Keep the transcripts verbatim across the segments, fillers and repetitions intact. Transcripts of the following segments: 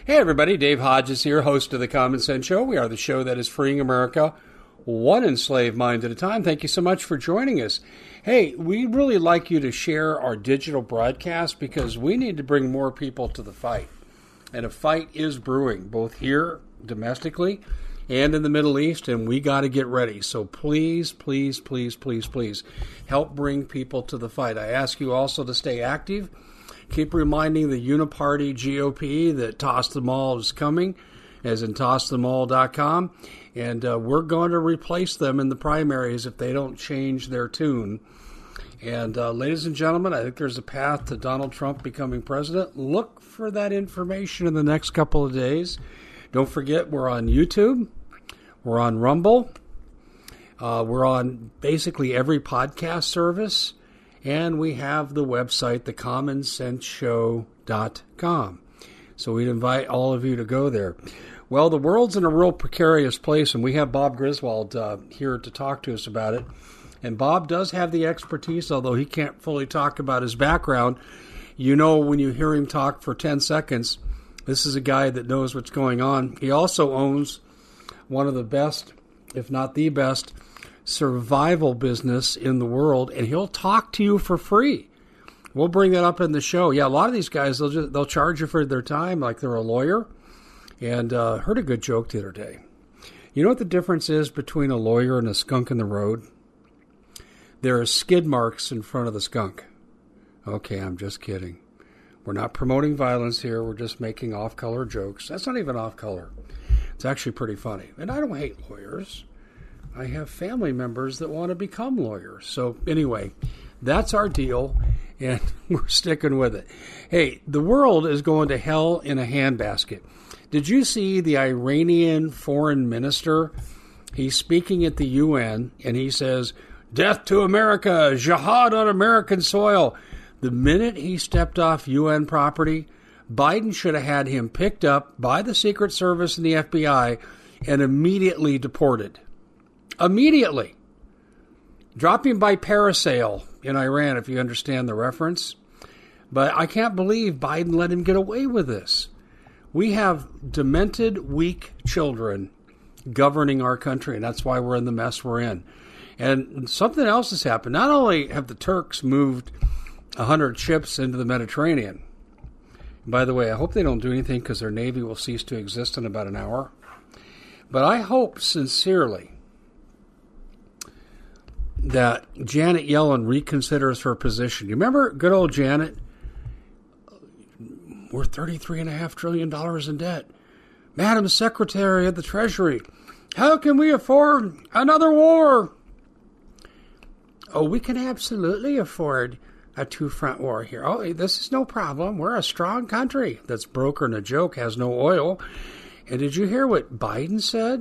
Hey everybody, Dave Hodges here, host of the Common Sense Show. We are the show that is freeing America one enslaved mind at a time. Thank you so much for joining us. Hey, we'd really like you to share our digital broadcast because we need to bring more people to the fight. And a fight is brewing, both here domestically and in the Middle East, and we got to get ready. So please, please, please, please, please help bring people to the fight. I ask you also to stay active. Keep reminding the Uniparty G O P that Toss Them All is coming, as in toss them all dot com. And uh, we're going to replace them in the primaries if they don't change their tune. And uh, ladies and gentlemen, I think there's a path to Donald Trump becoming president. Look for that information in the next couple of days. Don't forget, we're on YouTube. We're on Rumble. Uh, we're on basically every podcast service. And we have the website, the common sense show dot com. So we'd invite all of you to go there. Well, the world's in a real precarious place, and we have Bob Griswold uh, here to talk to us about it. And Bob does have the expertise, although he can't fully talk about his background. You know, when you hear him talk for ten seconds, this is a guy that knows what's going on. He also owns one of the best, if not the best, survival business in the world, and he'll talk to you for free. We'll bring that up in the show. Yeah, a lot of these guys, they'll just, they'll charge you for their time like they're a lawyer. And uh, heard a good joke the other day. You know what the difference is between a lawyer and a skunk in the road? There are skid marks in front of the skunk. Okay, I'm just kidding. We're not promoting violence here. We're just making off-color jokes. That's not even off-color. It's actually pretty funny. And I don't hate lawyers. I have family members that want to become lawyers. So anyway, that's our deal, and we're sticking with it. Hey, the world is going to hell in a handbasket. Did you see the Iranian foreign minister? He's speaking at the U N, and he says, "Death to America, jihad on American soil." The minute he stepped off U N property, Biden should have had him picked up by the Secret Service and the F B I and immediately deported. Immediately. Drop him by parasail in Iran, if you understand the reference. But I can't believe Biden let him get away with this. We have demented, weak children governing our country, and that's why we're in the mess we're in. And something else has happened. Not only have the Turks moved one hundred ships into the Mediterranean. By the way, I hope they don't do anything because their Navy will cease to exist in about an hour. But I hope sincerely that Janet Yellen reconsiders her position. You remember good old Janet? We're thirty-three point five trillion dollars in debt. Madam Secretary of the Treasury, how can we afford another war? Oh, we can absolutely afford a two-front war here. Oh, this is no problem. We're a strong country that's brokering a joke, has no oil. And did you hear what Biden said?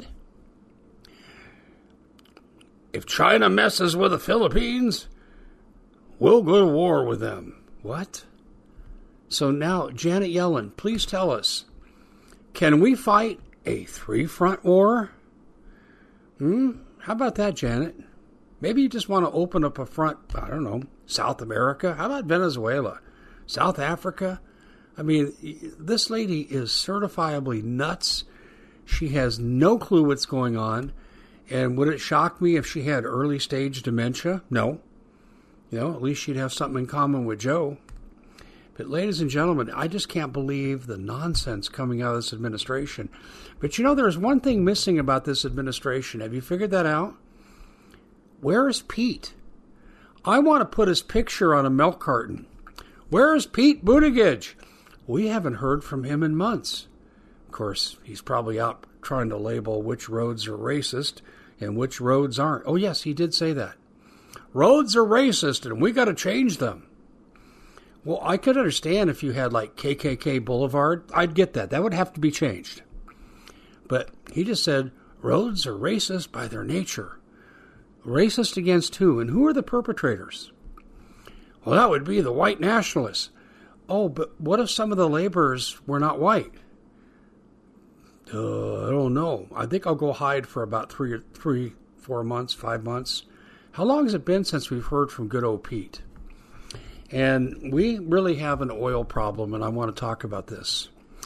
If China messes with the Philippines, we'll go to war with them. What? So now, Janet Yellen, please tell us, can we fight a three-front war? Hmm? How about that, Janet? Maybe you just want to open up a front, I don't know, South America? How about Venezuela? South Africa? I mean, this lady is certifiably nuts. She has no clue what's going on. And would it shock me if she had early stage dementia? No. You know, at least she'd have something in common with Joe. But ladies and gentlemen, I just can't believe the nonsense coming out of this administration. But you know, there's one thing missing about this administration. Have you figured that out? Where is Pete? I want to put his picture on a milk carton. Where is Pete Buttigieg? We haven't heard from him in months. Of course, he's probably out trying to label which roads are racist and which roads aren't. Oh, yes, he did say that. Roads are racist and we got to change them. Well, I could understand if you had like K K K Boulevard. I'd get that. That would have to be changed. But he just said roads are racist by their nature. Racist against who? And who are the perpetrators? Well, that would be the white nationalists. Oh, but what if some of the laborers were not white? Uh, I don't know. I think I'll go hide for about three, three, four months, five months. How long has it been since we've heard from good old Pete? And we really have an oil problem, and I want to talk about this.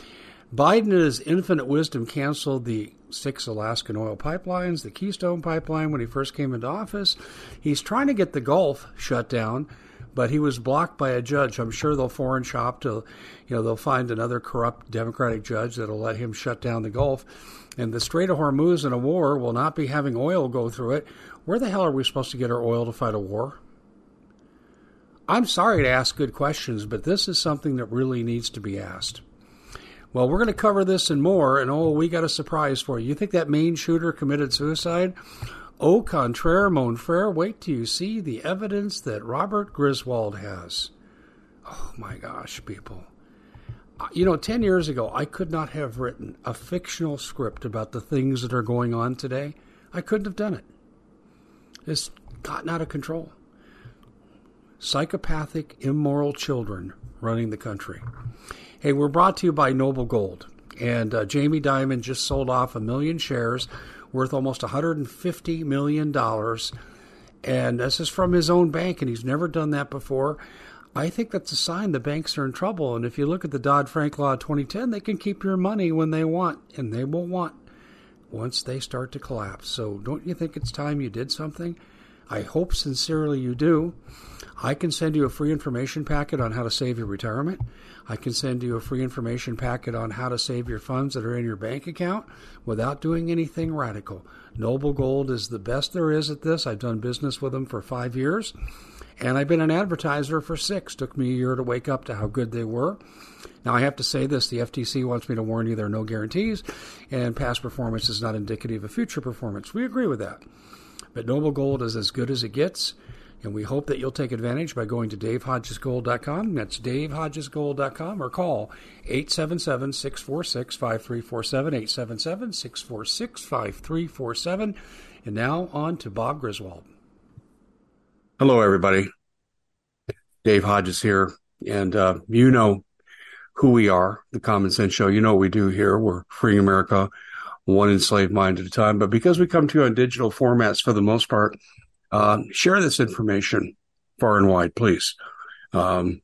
Biden, in his infinite wisdom, canceled the six Alaskan oil pipelines, the Keystone Pipeline, when he first came into office. He's trying to get the Gulf shut down, but he was blocked by a judge. I'm sure they'll foreign shop to, you know, they'll find another corrupt Democratic judge that'll let him shut down the Gulf. And the Strait of Hormuz in a war will not be having oil go through it. Where the hell are we supposed to get our oil to fight a war? I'm sorry to ask good questions, but this is something that really needs to be asked. Well, we're going to cover this and more, and oh, we got a surprise for you. You think that Maine shooter committed suicide? Au contraire, mon frere, wait till you see the evidence that Robert Griswold has. Oh my gosh, people. You know, ten years ago, I could not have written a fictional script about the things that are going on today. I couldn't have done it. It's gotten out of control. Psychopathic, immoral children running the country. Hey, we're brought to you by Noble Gold. And uh, Jamie Dimon just sold off a million shares worth almost one hundred fifty million dollars. And this is from his own bank, and he's never done that before. I think that's a sign the banks are in trouble. And if you look at the Dodd-Frank Law of twenty ten, they can keep your money when they want, and they will want once they start to collapse. So don't you think it's time you did something? I hope sincerely you do. I can send you a free information packet on how to save your retirement. I can send you a free information packet on how to save your funds that are in your bank account without doing anything radical. Noble Gold is the best there is at this. I've done business with them for five years, and I've been an advertiser for six. Took me a year to wake up to how good they were. Now, I have to say this. The F T C wants me to warn you there are no guarantees, and past performance is not indicative of future performance. We agree with that. But Noble Gold is as good as it gets, and we hope that you'll take advantage by going to dave hodges gold dot com. That's dave hodges gold dot com, or call eight seven seven, six four six, five three four seven, eight seven seven, six four six, five three four seven. And now on to Bob Griswold. Hello, everybody. Dave Hodges here, and uh, you know who we are, the Common Sense Show. You know what we do here. We're freeing America one enslaved mind at a time. But because we come to you on digital formats for the most part, uh, share this information far and wide, please. Um,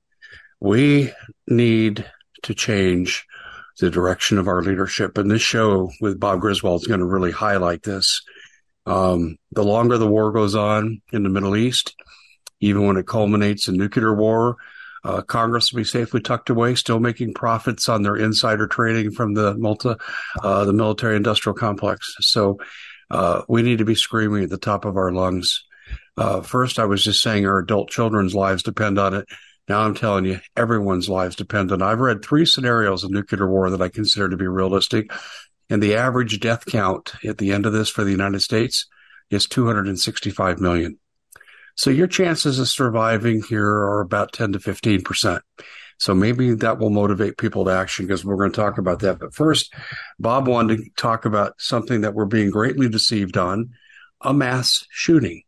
we need to change the direction of our leadership. And this show with Bob Griswold is going to really highlight this. Um, the longer the war goes on in the Middle East, even when it culminates in nuclear war, Uh, Congress will be safely tucked away, still making profits on their insider trading from the multi, uh, the military-industrial complex. So uh, we need to be screaming at the top of our lungs. Uh, first, I was just saying our adult children's lives depend on it. Now I'm telling you, everyone's lives depend on it. I've read three scenarios of nuclear war that I consider to be realistic, and the average death count at the end of this for the United States is two hundred sixty-five million. So your chances of surviving here are about ten to fifteen percent. So maybe that will motivate people to action, because we're going to talk about that. But first, Bob wanted to talk about something that we're being greatly deceived on, a mass shooting.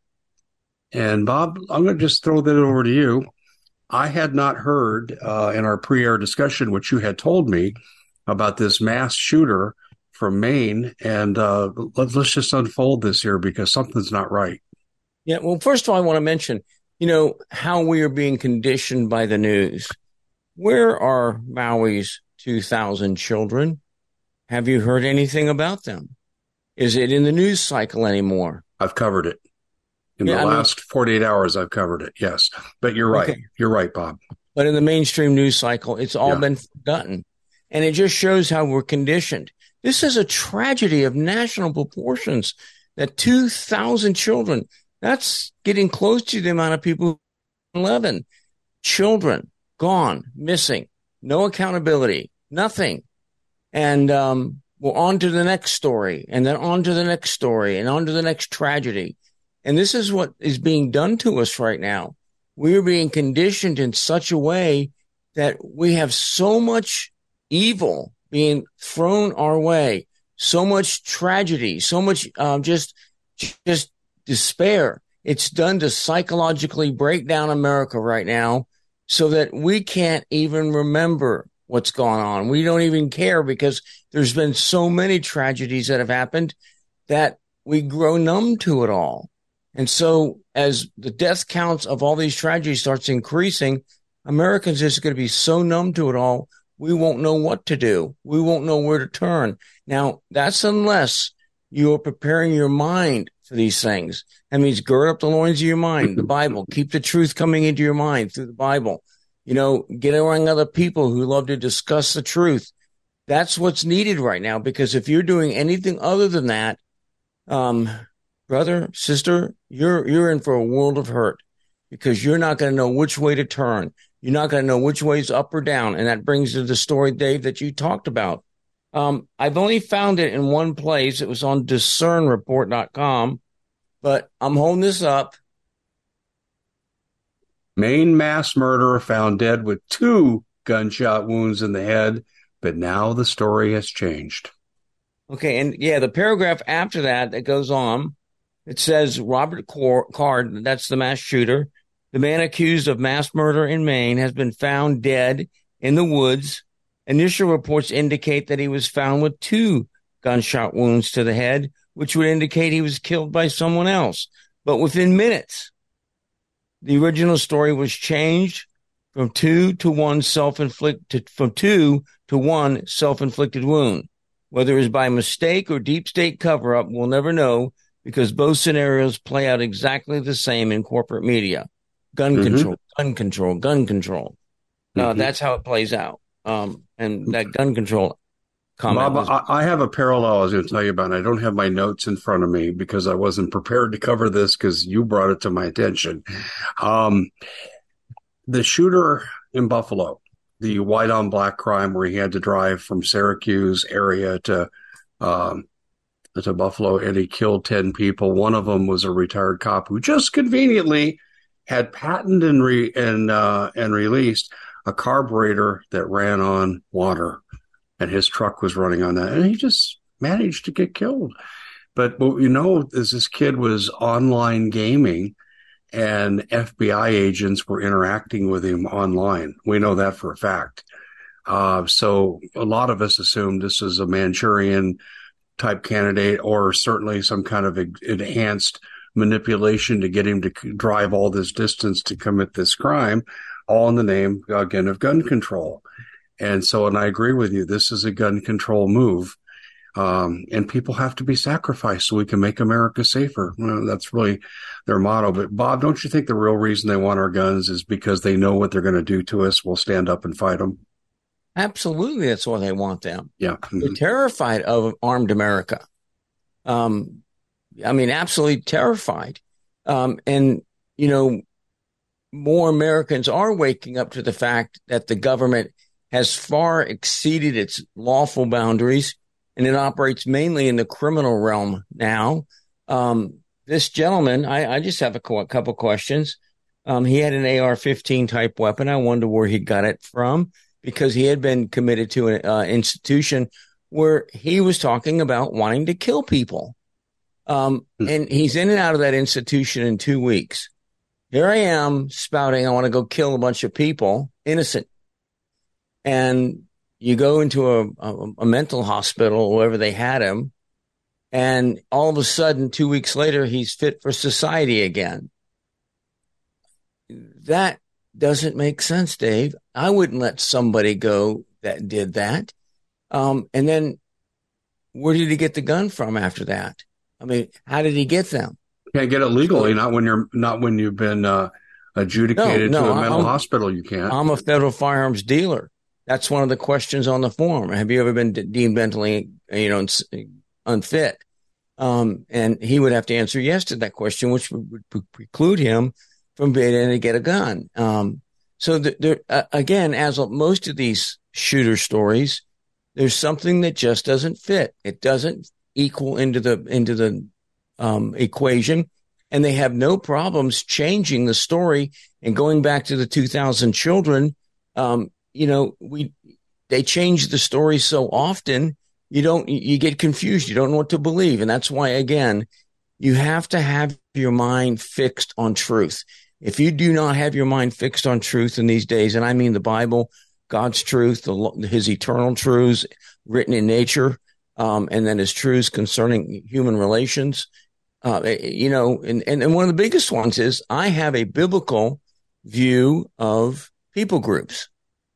And Bob, I'm going to just throw that over to you. I had not heard uh, in our pre-air discussion, which you had told me, about this mass shooter from Maine. And uh, let's, let's just unfold this here, because something's not right. Yeah, well, first of all, I want to mention, you know, how we are being conditioned by the news. Where are Maui's two thousand children? Have you heard anything about them? Is it in the news cycle anymore? I've covered it. In yeah, the I last mean, forty-eight hours, I've covered it, yes. But you're right. Okay. You're right, Bob. But in the mainstream news cycle, it's all Yeah. been forgotten. And it just shows how we're conditioned. This is a tragedy of national proportions, that two thousand children, that's getting close to the amount of people, eleven children gone, missing, no accountability, nothing. And um, we're on to the next story, and then on to the next story, and on to the next tragedy. And this is what is being done to us right now. We are being conditioned in such a way that we have so much evil being thrown our way, so much tragedy, so much um, just just despair. It's done to psychologically break down America right now, so that we can't even remember what's gone on. We don't even care, because there's been so many tragedies that have happened that we grow numb to it all. And so as the death counts of all these tragedies starts increasing, Americans are just going to be so numb to it all, we won't know what to do. We won't know where to turn. Now, that's unless you are preparing your mind for these things. That means gird up the loins of your mind, the Bible. Keep the truth coming into your mind through the Bible. You know, get around other people who love to discuss the truth. That's what's needed right now, because if you're doing anything other than that, um, brother, sister, you're you're in for a world of hurt, because you're not going to know which way to turn. You're not going to know which way is up or down. And that brings to the story, Dave, that you talked about. Um, I've only found it in one place. It was on discern report dot com, but I'm holding this up. Maine mass murderer found dead with two gunshot wounds in the head, but now the story has changed. Okay, and yeah, the paragraph after that that goes on, it says Robert Card, that's the mass shooter, the man accused of mass murder in Maine, has been found dead in the woods. Initial reports indicate that he was found with two gunshot wounds to the head, which would indicate he was killed by someone else. But within minutes, the original story was changed from two to one self-inflicted, from two to one self-inflicted wound. Whether it was by mistake or deep state cover-up, we'll never know, because both scenarios play out exactly the same in corporate media. Gun mm-hmm. control, gun control, gun control. Mm-hmm. Uh, that's how it plays out. Um, and that gun control comment. Bob, was- I have a parallel I was going to tell you about. I don't have my notes in front of me because I wasn't prepared to cover this because you brought it to my attention. Um, the shooter in Buffalo, the white on black crime where he had to drive from Syracuse area to um, to Buffalo, and he killed ten people. One of them was a retired cop who just conveniently had patented and re- and uh, and released a carburetor that ran on water, and his truck was running on that, and he just managed to get killed. But what you know is this kid was online gaming, and F B I agents were interacting with him online. We know that for a fact. Uh, so a lot of us assumed this is a Manchurian type candidate, or certainly some kind of enhanced manipulation to get him to drive all this distance to commit this crime, all in the name, again, of gun control. And so, and I agree with you, this is a gun control move. Um, and people have to be sacrificed so we can make America safer. Well, that's really their motto. But Bob, don't you think the real reason they want our guns is because they know what they're going to do to us? We'll stand up and fight them. Absolutely. That's why they want them. Yeah. Mm-hmm. They're terrified of armed America. Um, I mean, absolutely terrified. Um, and, you know, more Americans are waking up to the fact that the government has far exceeded its lawful boundaries, and it operates mainly in the criminal realm now. Um, this gentleman, I, I just have a co- couple questions. Um, he had an A R fifteen type weapon. I wonder where he got it from, because he had been committed to an uh, institution where he was talking about wanting to kill people. Um, and he's in and out of that institution in two weeks. Here I am spouting, I want to go kill a bunch of people, innocent. And you go into a, a, a mental hospital, wherever they had him, and all of a sudden, two weeks later, he's fit for society again. That doesn't make sense, Dave. I wouldn't let somebody go that did that. Um, and then where did he get the gun from after that? I mean, how did he get them? Can't get it legally, not when you're not when you've been uh, adjudicated no, no, to a mental I'm, hospital. You can't. I'm a federal firearms dealer. That's one of the questions on the form. Have you ever been de- deemed mentally, you know, unfit? Um, and he would have to answer yes to that question, which would, would preclude him from being able to get a gun. Um, so the, there, uh, again, as most of these shooter stories, there's something that just doesn't fit. It doesn't equal into the into the um, equation, and they have no problems changing the story and going back to the two thousand children. Um, you know, we they change the story so often, you don't you get confused. You don't know what to believe, and that's why, again, you have to have your mind fixed on truth. If you do not have your mind fixed on truth in these days, and I mean the Bible, God's truth, the, his eternal truths written in nature, um, and then his truths concerning human relations, uh, you know, and, and, and one of the biggest ones is I have a biblical view of people groups.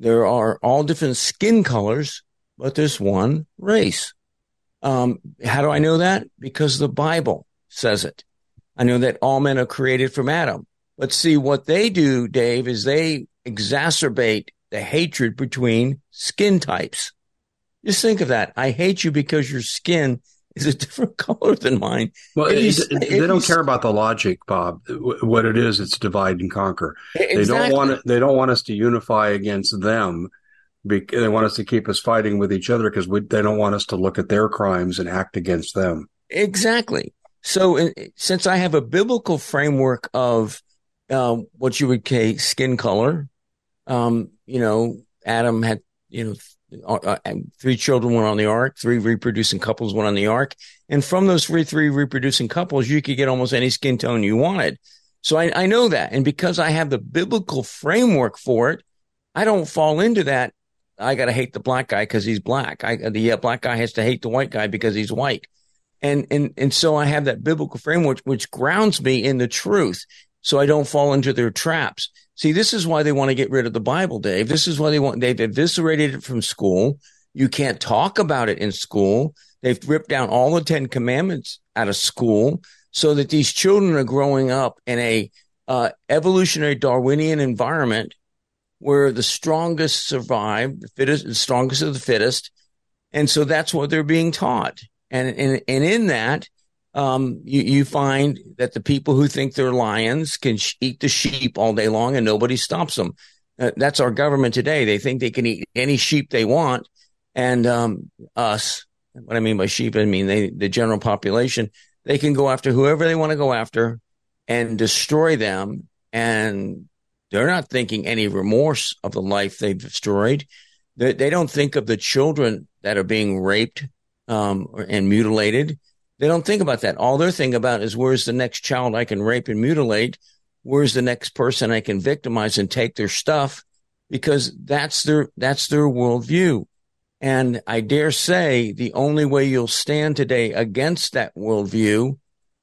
there are all different skin colors, but there's one race. Um, how do I know that? Because the Bible says it. I know that all men are created from Adam. But see, what they do, Dave, is they exacerbate the hatred between skin types. Just think of that. I hate you because your skin is a different color than mine. Well, it, you, it, they don't care about the logic, Bob. What it is, it's divide and conquer. Exactly. They don't want it, they don't want us to unify against them. They want us to keep us fighting with each other because they don't want us to look at their crimes and act against them. Exactly. So since I have a biblical framework of um, what you would call skin color, um, you know, Adam had, you know, uh, three children went on the ark, three reproducing couples went on the ark. And from those three, three reproducing couples, you could get almost any skin tone you wanted. So I, I know that. And because I have the biblical framework for it, I don't fall into that. I got to hate the black guy because he's black. I, the uh, black guy has to hate the white guy because he's white. And, and, and so I have that biblical framework, which grounds me in the truth. So I don't fall into their traps. See, this is why they want to get rid of the Bible, Dave. This is why they want, they've eviscerated it from school. You can't talk about it in school. They've ripped down all the Ten Commandments out of school so that these children are growing up in a uh, evolutionary Darwinian environment where the strongest survive, the fittest, the strongest of the fittest. And so that's what they're being taught. And, and, and in that, um, you, you find that the people who think they're lions can sh- eat the sheep all day long and nobody stops them. Uh, that's our government today. They think they can eat any sheep they want. And, um, us, what I mean by sheep, I mean, they, the general population, they can go after whoever they want to go after and destroy them. And they're not thinking any remorse of the life they've destroyed. They, they don't think of the children that are being raped, um, and mutilated. They don't think about that. All they're thinking about is where's the next child I can rape and mutilate? Where's the next person I can victimize and take their stuff? Because that's their, that's their worldview. And I dare say the only way you'll stand today against that worldview,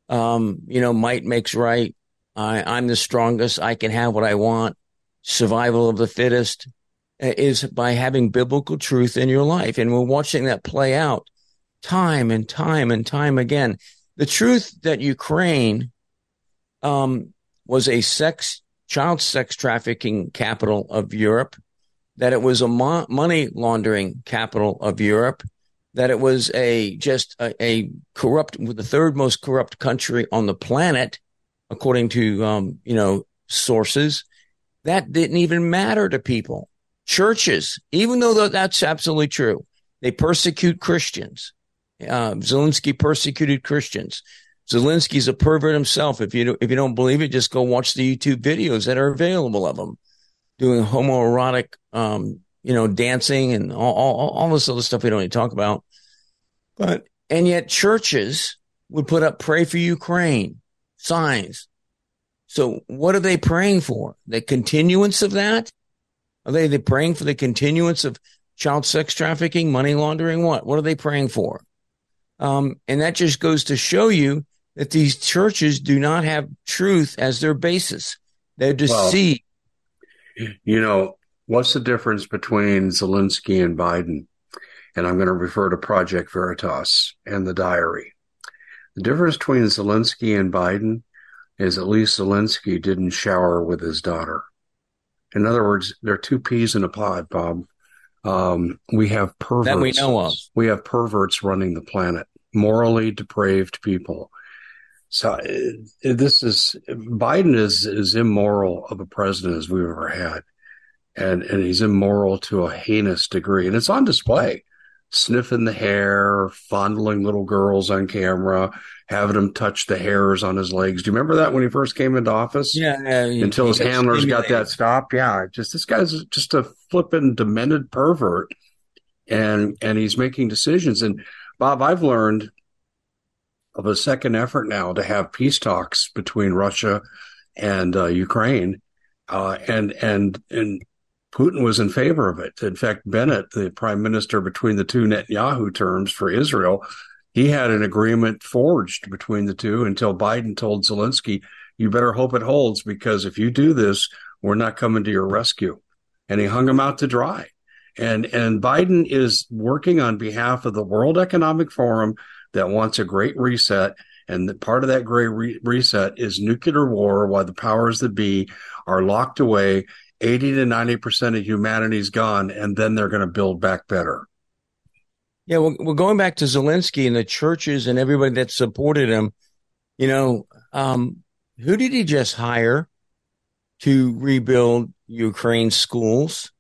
um, you know, might makes right. I, I'm the strongest. I can have what I want. Survival of the fittest is by having biblical truth in your life. And we're watching that play out time and time and time again. The truth that Ukraine um, was a sex, child sex trafficking capital of Europe, that it was a mo- money laundering capital of Europe, that it was a just a, a corrupt, the third most corrupt country on the planet, according to um, you know sources. That didn't even matter to people. Churches, even though that's absolutely true, they persecute Christians. Uh, Zelensky persecuted Christians. Zelensky's a pervert himself. If you do, if you don't believe it, just go watch the YouTube videos that are available of him doing homoerotic, um, you know, dancing and all, all, all this other stuff we don't need to talk about. But and yet churches would put up "Pray for Ukraine" signs. So what are they praying for? The continuance of that? Are they, they praying for the continuance of child sex trafficking, money laundering? What? What are they praying for? Um, and that just goes to show you that these churches do not have truth as their basis. They're deceived. Well, you know, what's the difference between Zelensky and Biden? And I'm going to refer to Project Veritas and the diary. The difference between Zelensky and Biden is at least Zelensky didn't shower with his daughter. In other words, they're two peas in a pod, Bob. Um, we have perverts. That we know of. We have perverts running the planet, morally depraved people. So uh, this is Biden is as immoral of a president as we've ever had, and and he's immoral to a heinous degree, and it's on display. Sniffing the hair, fondling little girls on camera, having them touch the hairs on his legs. Do you remember that when he first came into office? Yeah. yeah he, Until he his handlers got that stopped. Yeah, just this guy's just a flippin' demented pervert, and and he's making decisions. And Bob, I've learned of a second effort now to have peace talks between Russia and uh, Ukraine, uh, and and and. Putin was in favor of it. In fact, Bennett, the prime minister between the two Netanyahu terms for Israel, he had an agreement forged between the two until Biden told Zelensky, you better hope it holds, because if you do this, we're not coming to your rescue. and he hung them out to dry. And and Biden is working on behalf of the World Economic Forum that wants a great reset. And the, part of that great re- reset is nuclear war, while the powers that be are locked away. eighty to ninety percent of humanity's gone, and then they're going to build back better. Yeah, well, we're going back to Zelensky and the churches and everybody that supported him. You know, um, who did he just hire to rebuild Ukraine's schools?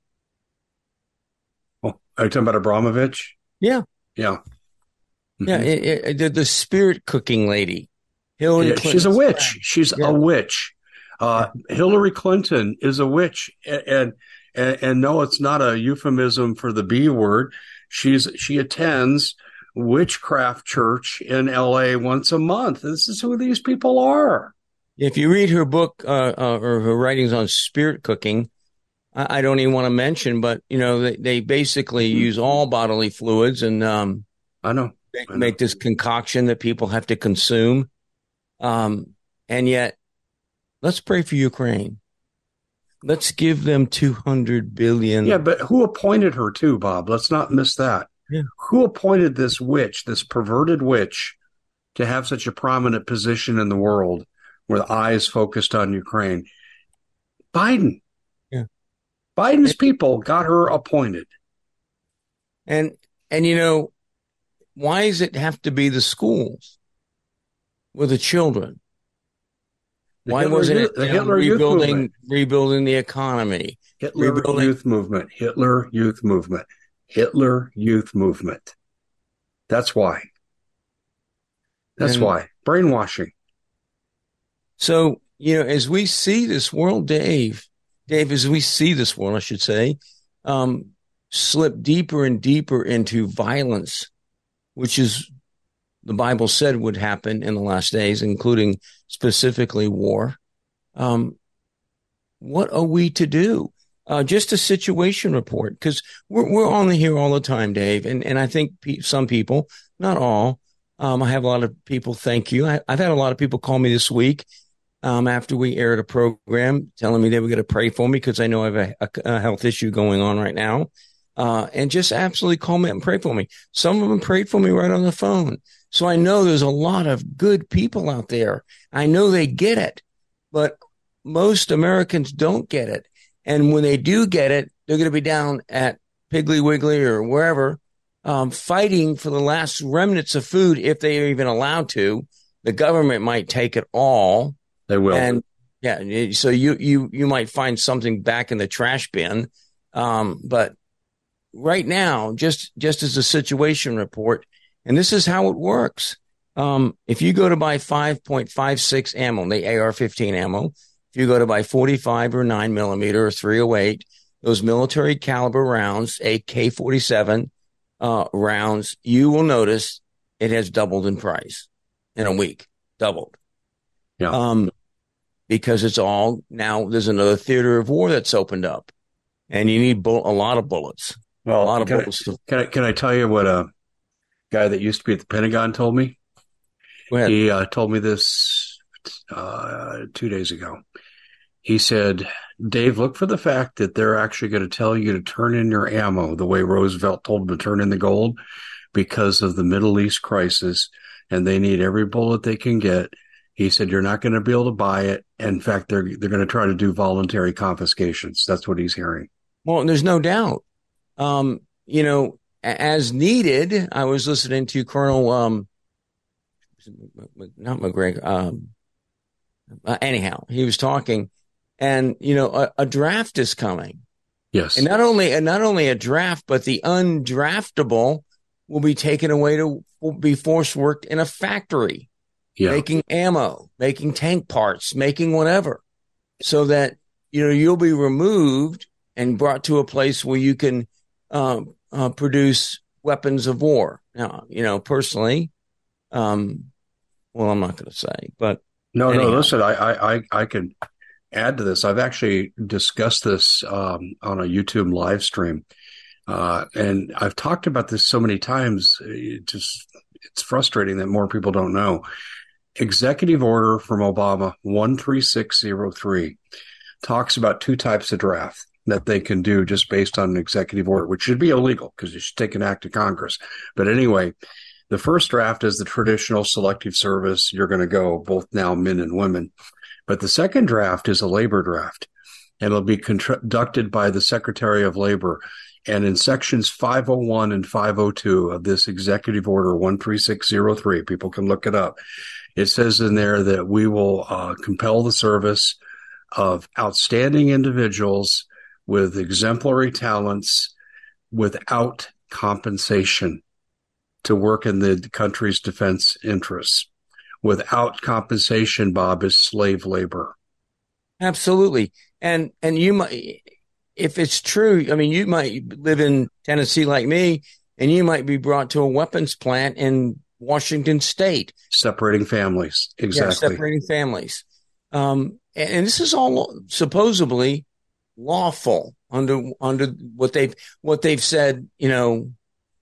Oh, are you talking about Abramovich? Yeah. Yeah. Mm-hmm. Yeah, it, it, the, the spirit cooking lady. Hillary yeah, Clinton. She's a witch. She's yeah. a witch. Uh, yeah. Hillary Clinton is a witch. And, and, and no, it's not a euphemism for the B word. She's she attends witchcraft church in L A once a month. This is who these people are. If you read her book uh, uh, or her writings on spirit cooking, I, I don't even want to mention, but you know they, they basically mm-hmm. use all bodily fluids and um, I know they I know. make this concoction that people have to consume. Um, and yet, let's pray for Ukraine. Let's give them two hundred billion dollars. Yeah, but who appointed her too, Bob? Let's not miss that. Yeah. Who appointed this witch, this perverted witch, to have such a prominent position in the world where the eye is focused on Ukraine? Biden. Yeah. Biden's and, people got her appointed. And, and you know, why does it have to be the schools with the children? The Why Hitler, wasn't it the Hitler rebuilding, Youth Movement. rebuilding the economy? Hitler rebuilding- Youth Movement. Hitler Youth Movement. Hitler Youth Movement. That's why. That's and, why. Brainwashing. So, you know, as we see this world, Dave, Dave, as we see this world, I should say, um, slip deeper and deeper into violence, which is the Bible said would happen in the last days, including specifically war. Um, what are we to do? Uh, just a situation report, because we're, we're on here all the time, Dave. And, and I think pe- some people, not all, um, I have a lot of people, thank you. I, I've had a lot of people call me this week um, after we aired a program telling me they were going to pray for me because I know I have a, a, a health issue going on right now. Uh, and just absolutely call me up and pray for me. Some of them prayed for me right on the phone. So I know there's a lot of good people out there. I know they get it, but most Americans don't get it. And when they do get it, they're going to be down at Piggly Wiggly or wherever, um, fighting for the last remnants of food if they are even allowed to. The government might take it all. They will. And yeah, so you you you might find something back in the trash bin. Um, but right now, just just as a situation report, and this is how it works. Um, if you go to buy five point five six ammo, the A R fifteen ammo, if you go to buy forty-five or nine millimeter or three oh eight, those military caliber rounds, A K forty-seven uh, rounds, you will notice it has doubled in price in a week, doubled. Yeah. Um, because it's all now there's another theater of war that's opened up, and you need bull- a lot of bullets. Well, a lot of can bullets. I, can I can I tell you what a guy that used to be at the Pentagon told me? Go ahead. He uh, told me this uh, two days ago. He said, Dave, look for the fact that they're actually going to tell you to turn in your ammo the way Roosevelt told them to turn in the gold because of the Middle East crisis, and they need every bullet they can get. He said, you're not going to be able to buy it. In fact, they're they're going to try to do voluntary confiscations. That's what he's hearing. Well, there's no doubt. Um, you know, as needed, I was listening to Colonel, um, not McGregor, um, uh, anyhow, he was talking, and, you know, a, a draft is coming. Yes. And not only, and not only a draft, but the undraftable will be taken away to be forced worked in a factory. Yeah. Making ammo, making tank parts, making whatever, so that, you know, you'll be removed and brought to a place where you can uh, uh, produce weapons of war. Now, you know, personally, um, well, I'm not going to say, but no, anyhow. no. Listen, I, I, I can add to this. I've actually discussed this um, on a YouTube live stream, uh, and I've talked about this so many times. It just it's frustrating that more people don't know. Executive order from Obama one three six zero three talks about two types of draft. that they can do just based on an executive order, which should be illegal because you should take an act of Congress. But anyway, the first draft is the traditional selective service. You're going to go, both now men and women. But the second draft is a labor draft, and it'll be conducted by the Secretary of Labor. And in sections five oh one and five oh two of this executive order one three six oh three, people can look it up. It says in there that we will uh, compel the service of outstanding individuals with exemplary talents without compensation to work in the country's defense interests. Without compensation, Bob, is slave labor. Absolutely. And, and you might, if it's true, I mean, you might live in Tennessee like me, and you might be brought to a weapons plant in Washington State. Separating families. Exactly. Yeah, separating families. Um, and, and this is all supposedly lawful under, under what they've, what they've said, you know,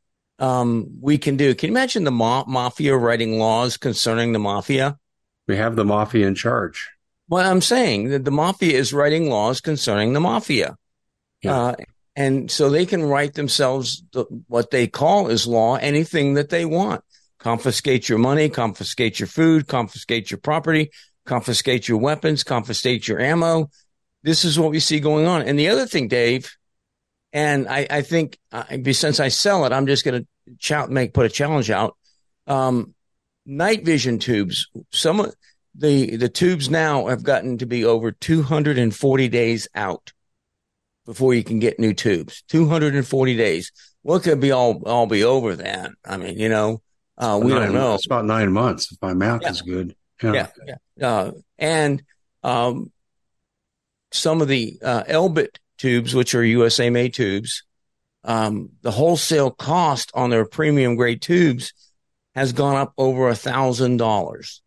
um, we can do. Can you imagine the ma- mafia writing laws concerning the mafia? We have the mafia in charge. Well, I'm saying that the mafia is writing laws concerning the mafia. Yeah. Uh, and so they can write themselves the, what they call as law, anything that they want. Confiscate your money, confiscate your food, confiscate your property, confiscate your weapons, confiscate your ammo. This is what we see going on. And the other thing, Dave, and I, I think uh, since I sell it, I'm just going to ch- make put a challenge out. Um, night vision tubes. Some of the the tubes now have gotten to be over two hundred forty days out before you can get new tubes. two hundred forty days. What could be all all be over that? I mean, you know, uh, we nine, don't know. It's about nine months if my math yeah. is good. Yeah, yeah. yeah. Uh, and um, some of the uh, Elbit tubes, which are U S A made tubes, um, the wholesale cost on their premium grade tubes has gone up over a thousand dollars,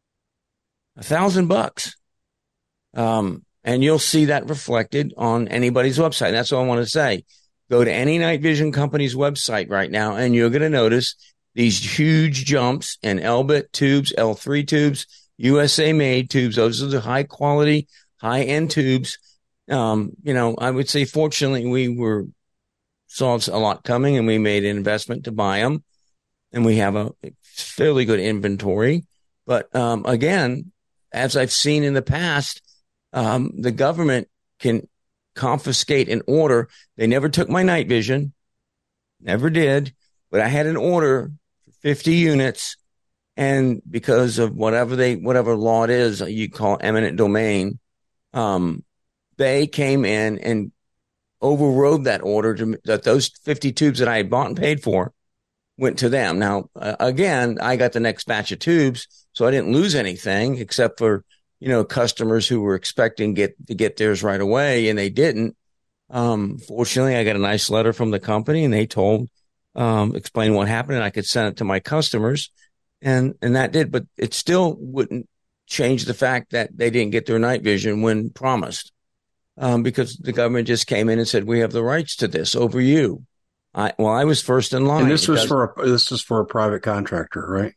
a thousand bucks. Um, and you'll see that reflected on anybody's website. That's all I want to say. Go to any night vision company's website right now, and you're going to notice these huge jumps in Elbit tubes, L three tubes, U S A made tubes. Those are the high quality, high end tubes. Um, you know, I would say, fortunately, we were saw a lot coming, and we made an investment to buy them, and we have a fairly good inventory. But um, again, as I've seen in the past, um, the government can confiscate an order. They never took my night vision, never did, but I had an order for fifty units, and because of whatever they whatever law it is, you call eminent domain. Um, They came in and overrode that order to that those fifty tubes that I had bought and paid for went to them. Now, uh, again, I got the next batch of tubes, so I didn't lose anything except for, you know, customers who were expecting get to get theirs right away, and they didn't. Um, fortunately, I got a nice letter from the company, and they told, um, explain what happened, and I could send it to my customers, and and that did. But it still wouldn't change the fact that they didn't get their night vision when promised. Um, because the government just came in and said, we have the rights to this over you. I, well, I was first in line. And this was for a, this is for a private contractor, right?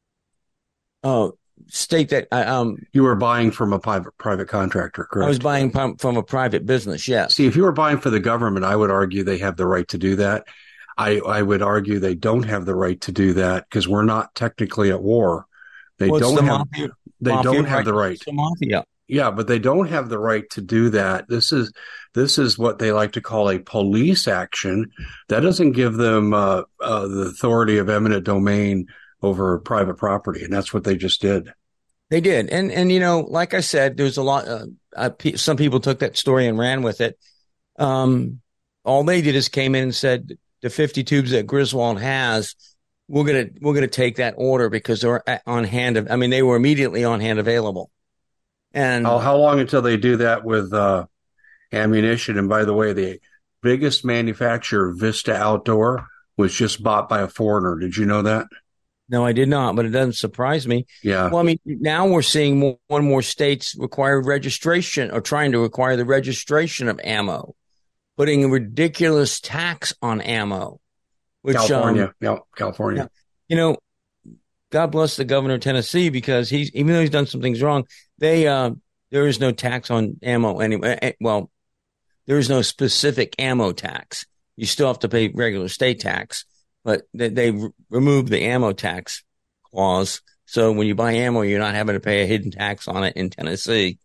Oh, state that I, um, you were buying from a private private contractor, correct? I was buying from, from a private business. Yes. See, if you were buying for the government, I would argue they have the right to do that. I, I would argue they don't have the right to do that because we're not technically at war. They well, don't the have. mafia, they mafia don't have right the right. The mafia. Yeah, but they don't have the right to do that. This is this is what they like to call a police action. That doesn't give them uh, uh, the authority of eminent domain over private property, and that's what they just did. They did, and and you know, like I said, there's a lot. Uh, uh, some people took that story and ran with it. Um, all they did is came in and said the fifty tubes that Griswold has, we're gonna we're gonna take that order because they're on hand. I mean, they were immediately on hand available. And how, how long until they do that with uh, ammunition? And by the way, the biggest manufacturer, Vista Outdoor, was just bought by a foreigner. Did you know that? No, I did not, but it doesn't surprise me. Yeah. Well, I mean, now we're seeing more and more states require registration or trying to require the registration of ammo, putting a ridiculous tax on ammo. Which, California. Um, yeah, California. You know, God bless the governor of Tennessee because he's, even though he's done some things wrong, they, uh, there is no tax on ammo anyway. Well, there is no specific ammo tax. You still have to pay regular state tax, but they, they re- removed the ammo tax clause. So when you buy ammo, you're not having to pay a hidden tax on it in Tennessee.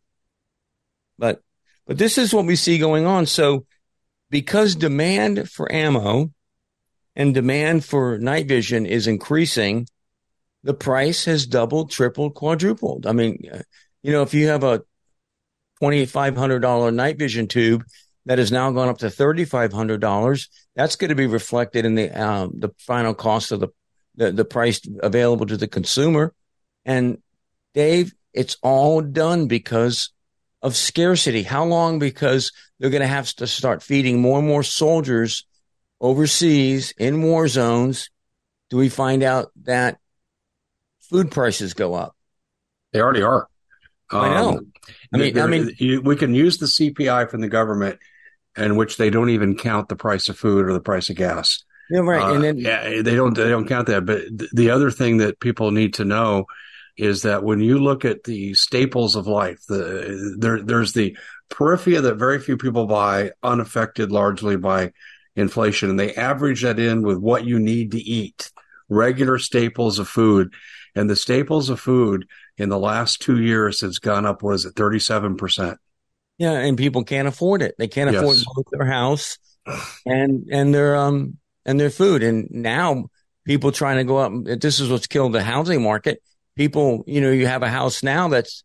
But, but this is what we see going on. So because demand for ammo and demand for night vision is increasing, the price has doubled, tripled, quadrupled. I mean, you know, if you have a twenty-five hundred dollars night vision tube that has now gone up to thirty-five hundred dollars, that's going to be reflected in the um, the final cost of the, the the price available to the consumer. And Dave, it's all done because of scarcity. How long? Because they're going to have to start feeding more and more soldiers overseas in war zones. Do we find out that food prices go up? They already are. I know. Um, I mean, I mean, you, we can use the C P I from the government, in which they don't even count the price of food or the price of gas. Yeah, right. Uh, and then yeah, they don't they don't count that. But th- the other thing that people need to know is that when you look at the staples of life, the there there's the periphery that very few people buy, unaffected largely by inflation, and they average that in with what you need to eat, regular staples of food. And the staples of food in the last two years has gone up, what is it, thirty-seven percent? Yeah, and people can't afford it. They can't Yes. afford both their house and and their um and their food. And now people trying to go up. This is what's killed the housing market. People, you know, you have a house now that's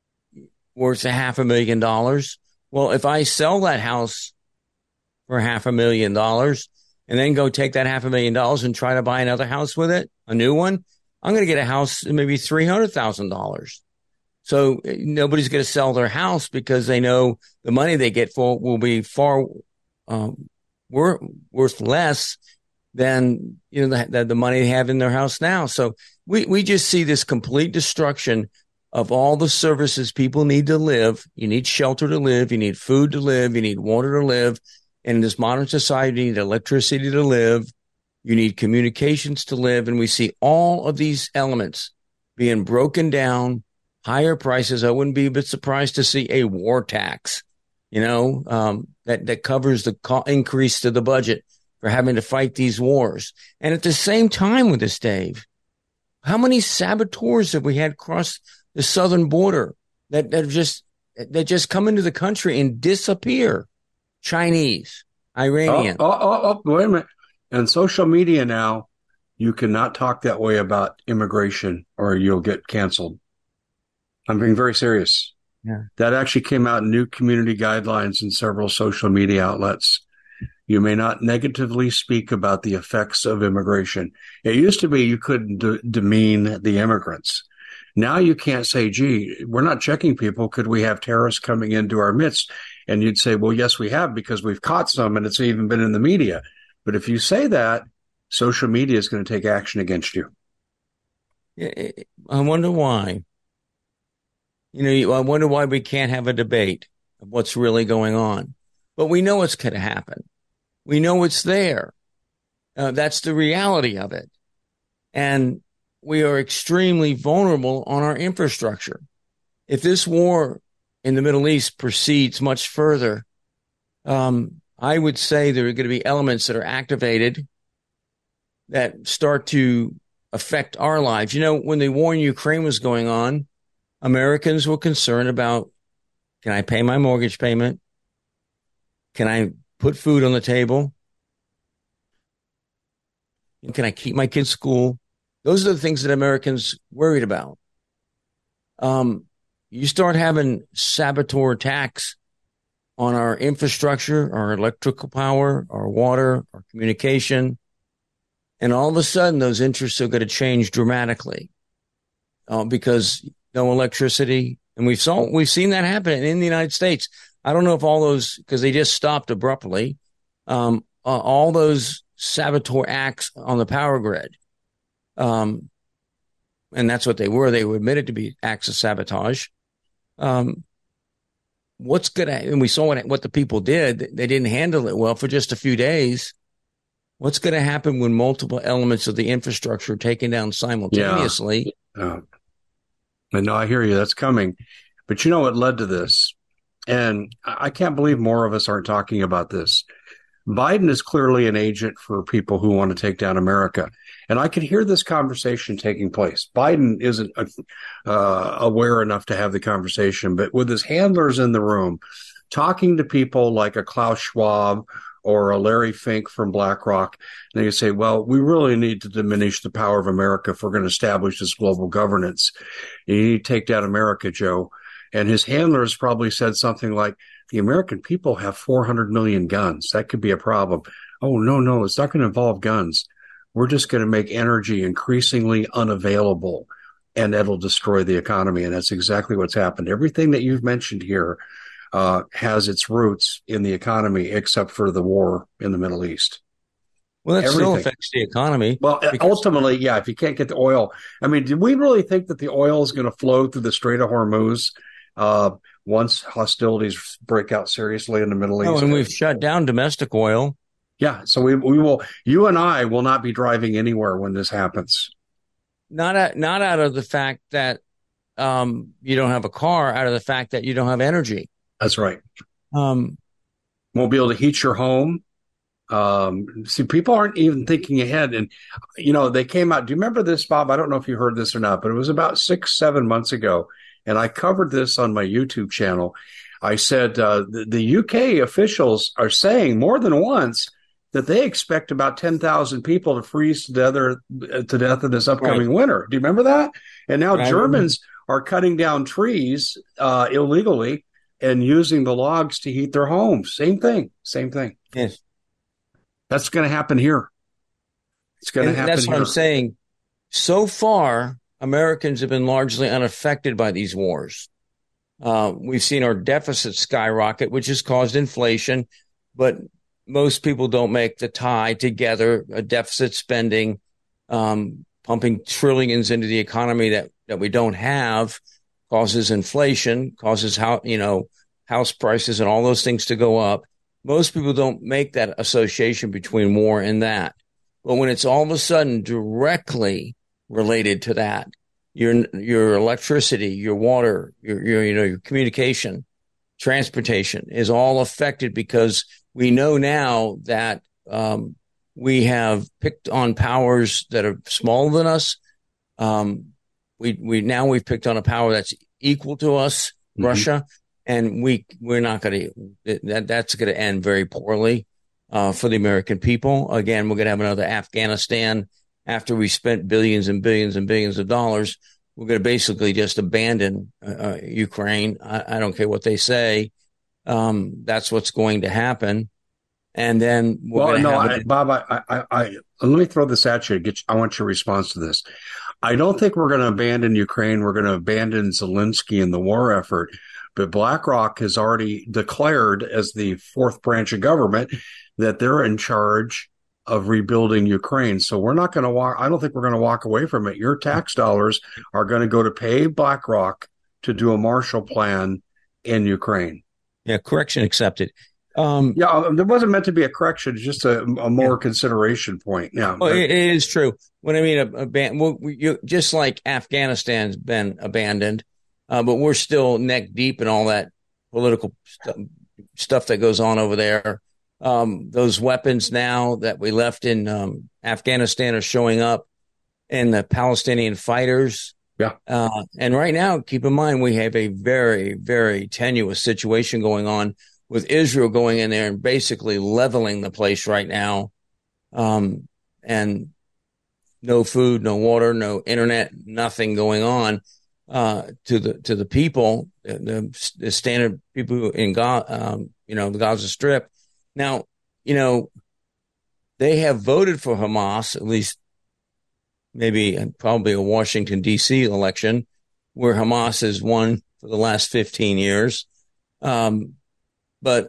worth a half a million dollars. Well, if I sell that house for half a million dollars and then go take that half a million dollars and try to buy another house with it, a new one, I'm going to get a house maybe three hundred thousand dollars. So nobody's going to sell their house because they know the money they get for will be far um, worth, worth less than, you know, the, the money they have in their house now. So we, we just see this complete destruction of all the services people need to live. You need shelter to live. You need food to live. You need water to live. And in this modern society, you need electricity to live. You need communications to live. And we see all of these elements being broken down, higher prices. I wouldn't be a bit surprised to see a war tax, you know, um, that, that covers the co- increase to the budget for having to fight these wars. And at the same time with this, Dave, how many saboteurs have we had cross the southern border that, that just that just come into the country and disappear? Chinese, Iranian. Oh, oh, oh, oh, wait a minute. On social media now, you cannot talk that way about immigration or you'll get canceled. I'm being very serious. Yeah. That actually came out in new community guidelines in several social media outlets. You may not negatively speak about the effects of immigration. It used to be you couldn't de- demean the immigrants. Now you can't say, gee, we're not checking people. Could we have terrorists coming into our midst? And you'd say, well, yes, we have, because we've caught some and it's even been in the media. But if you say that, social media is going to take action against you. I wonder why. You know, I wonder why we can't have a debate of what's really going on. But we know it's going to happen. We know it's there. Uh, that's the reality of it. And we are extremely vulnerable on our infrastructure. If this war in the Middle East proceeds much further, um, I would say there are going to be elements that are activated that start to affect our lives. You know, when the war in Ukraine was going on, Americans were concerned about, can I pay my mortgage payment? Can I put food on the table? Can I keep my kids' school? Those are the things that Americans worried about. Um, you start having saboteur attacks on our infrastructure, our electrical power, our water, our communication, and all of a sudden those interests are going to change dramatically uh, because no electricity, and we've saw we've seen that happen in the United States. I don't know if all those, because they just stopped abruptly, um, uh, all those saboteur acts on the power grid. Um, and that's what they were. They were admitted to be acts of sabotage. Um, what's going to, and we saw what, what the people did. They didn't handle it well for just a few days. What's going to happen when multiple elements of the infrastructure are taken down simultaneously? Yeah. Uh, and no, I hear you. That's coming. But you know what led to this? And I can't believe more of us aren't talking about this. Biden is clearly an agent for people who want to take down America. And I could hear this conversation taking place. Biden isn't uh, aware enough to have the conversation, but with his handlers in the room, talking to people like a Klaus Schwab or a Larry Fink from BlackRock, and they say, well, we really need to diminish the power of America if we're going to establish this global governance. You need to take down America, Joe. And his handlers probably said something like, the American people have four hundred million guns. That could be a problem. Oh, no, no, it's not going to involve guns. We're just going to make energy increasingly unavailable, and that'll destroy the economy. And that's exactly what's happened. Everything that you've mentioned here uh, has its roots in the economy, except for the war in the Middle East. Well, that Everything. still affects the economy. Well, because- ultimately, yeah, if you can't get the oil. I mean, do we really think that the oil is going to flow through the Strait of Hormuz uh, once hostilities break out seriously in the Middle East? Oh, and we've shut down domestic oil. Yeah, so we we will. You and I will not be driving anywhere when this happens. Not out, not out of the fact that um, you don't have a car, out of the fact that you don't have energy. That's right. Um, Won't be able to heat your home. Um, see, people aren't even thinking ahead. And, you know, they came out. Do you remember this, Bob? I don't know if you heard this or not, but it was about six, seven months ago. And I covered this on my YouTube channel. I said uh, the, the U K officials are saying more than once that they expect about ten thousand people to freeze to death, to death in this upcoming right. winter. Do you remember that? And now right. Germans are cutting down trees uh, illegally and using the logs to heat their homes. Same thing. Same thing. Yes. That's going to happen here. It's going to happen That's here. what I'm saying. So far, Americans have been largely unaffected by these wars. Uh, we've seen our deficit skyrocket, which has caused inflation, but most people don't make the tie together. A deficit spending, um, pumping trillions into the economy that, that we don't have causes inflation, causes how, you know, house prices and all those things to go up. Most people don't make that association between war and that. But when it's all of a sudden directly related to that, your your electricity, your water, your, your you know your communication, transportation is all affected because we know now that um, we have picked on powers that are smaller than us. Um, we we now we've picked on a power that's equal to us, mm-hmm. Russia, and we we're not going to that that's going to end very poorly uh, for the American people. Again, we're going to have another Afghanistan. After we spent billions and billions and billions of dollars, we're going to basically just abandon uh, Ukraine. I, I don't care what they say. Um, that's what's going to happen. And then we're well, going to no, have I, Bob, I, I, I, let me throw this at you. Get you, I want your response to this. I don't think we're going to abandon Ukraine. We're going to abandon Zelensky in the war effort. But BlackRock has already declared, as the fourth branch of government, that they're in charge of rebuilding Ukraine. So we're not going to walk. I don't think we're going to walk away from it. Your tax dollars are going to go to pay BlackRock to do a Marshall Plan in Ukraine. Yeah, correction accepted. Um, yeah, there wasn't meant to be a correction, just a, a more yeah. consideration point. Yeah, well, it, it is true. When I mean, a, a ban- well, you, just like Afghanistan's been abandoned, uh, but we're still neck deep in all that political st- stuff that goes on over there. Um, those weapons now that we left in um, Afghanistan are showing up in the Palestinian fighters. Yeah. Uh, and right now, keep in mind, we have a very, very tenuous situation going on with Israel going in there and basically leveling the place right now. Um, and no food, no water, no internet, nothing going on uh, to the to the people, the, the standard people in Gaza, um, you know, the Gaza Strip. Now, you know, they have voted for Hamas, at least maybe probably a Washington, D C election where Hamas has won for the last fifteen years. Um, but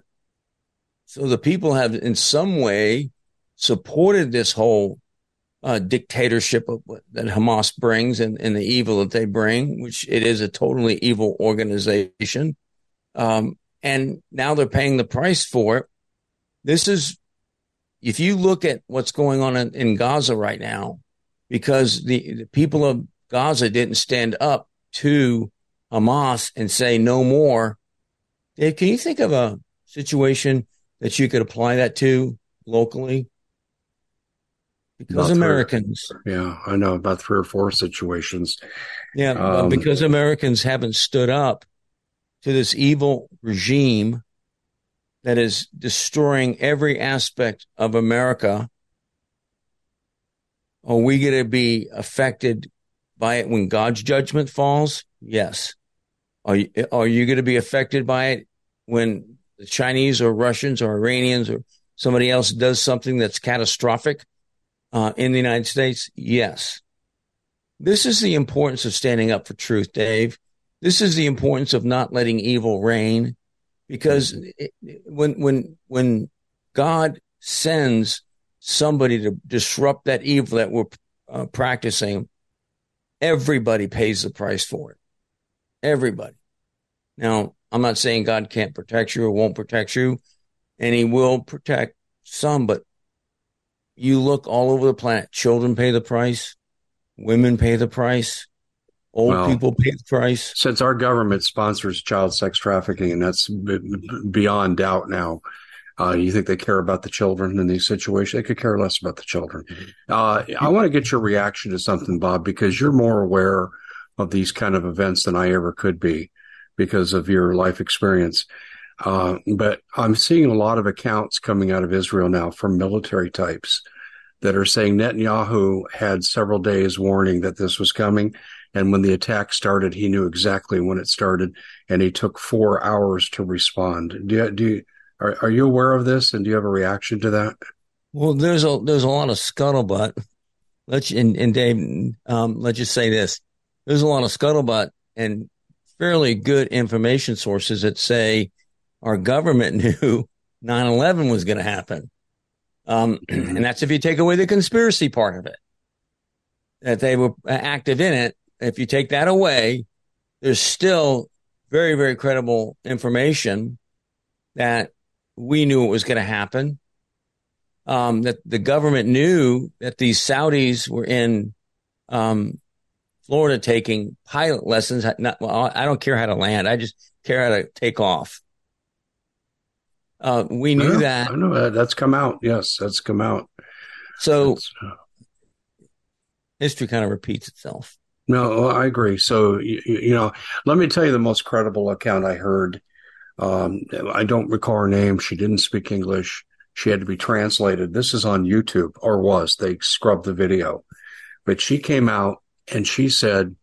so the people have in some way supported this whole uh, dictatorship of what, that Hamas brings and, and the evil that they bring, which it is a totally evil organization. Um, and now they're paying the price for it. This is, if you look at what's going on in, in Gaza right now, because the, the people of Gaza didn't stand up to Hamas and say no more, Dave, can you think of a situation that you could apply that to locally? Because About three, Americans, yeah, I know about three or four situations. yeah, Um, because Americans haven't stood up to this evil regime that is destroying every aspect of America. Are we going to be affected by it when God's judgment falls? Yes. Are you, are you going to be affected by it when the Chinese or Russians or Iranians or somebody else does something that's catastrophic uh, in the United States? Yes. This is the importance of standing up for truth, Dave. This is the importance of not letting evil reign, because it, when when when God sends somebody to disrupt that evil that we're uh, practicing, everybody pays the price for it. Everybody. Now, I'm not saying God can't protect you or won't protect you, and he will protect some, but you look all over the planet. Children pay the price. Women pay the price. Old well, people pay the price. since our government sponsors child sex trafficking, and that's b- beyond doubt now, uh, you think they care about the children in these situations? They could care less about the children. Uh, I want to get your reaction to something, Bob, because you're more aware of these kind of events than I ever could be because of your life experience. Uh, but I'm seeing a lot of accounts coming out of Israel now from military types that are saying Netanyahu had several days warning that this was coming. And when the attack started, he knew exactly when it started, and he took four hours to respond. Do you, do you, are, are you aware of this, and do you have a reaction to that? Well, there's a there's a lot of scuttlebutt. Let's and, and Dave, um, let's just say this: there's a lot of scuttlebutt and fairly good information sources that say our government knew nine eleven was going to happen, um, and that's if you take away the conspiracy part of it, that they were active in it. If you take that away, there's still very, very credible information that we knew it was going to happen. Um, that the government knew that these Saudis were in um, Florida taking pilot lessons. Not, well, I don't care how to land. I just care how to take off. Uh, we knew I know, that. I know that's come out. Yes, that's come out. So uh, history kind of repeats itself. No, I agree. So, you, you know, let me tell you the most credible account I heard. Um, I don't recall her name. She didn't speak English. She had to be translated. This is on YouTube, or was. They scrubbed the video. But she came out and she said,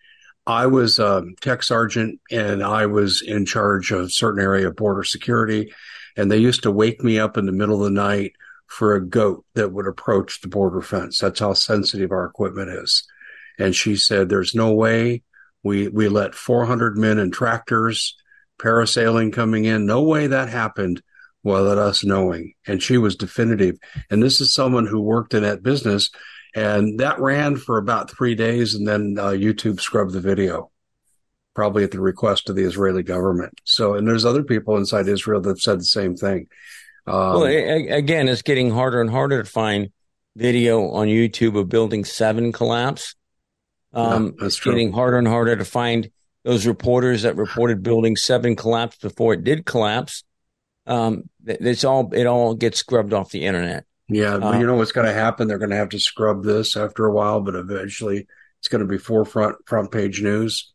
I was a tech sergeant and I was in charge of a certain area of border security. And they used to wake me up in the middle of the night for a goat that would approach the border fence. That's how sensitive our equipment is. And she said, there's no way we, we let four hundred men in tractors, parasailing coming in. No way that happened without us knowing. And she was definitive. And this is someone who worked in that business. And that ran for about three days. And then uh, YouTube scrubbed the video, probably at the request of the Israeli government. So, and there's other people inside Israel that have said the same thing. Um, well, a- again, it's getting harder and harder to find video on YouTube of Building seven collapse. Um, yeah, that's it's true. getting harder and harder to find those reporters that reported Building seven collapsed before it did collapse. Um, it's all, it all gets scrubbed off the internet. Yeah, but Uh, you know what's going to happen? They're going to have to scrub this after a while, but eventually it's going to be forefront, front page news.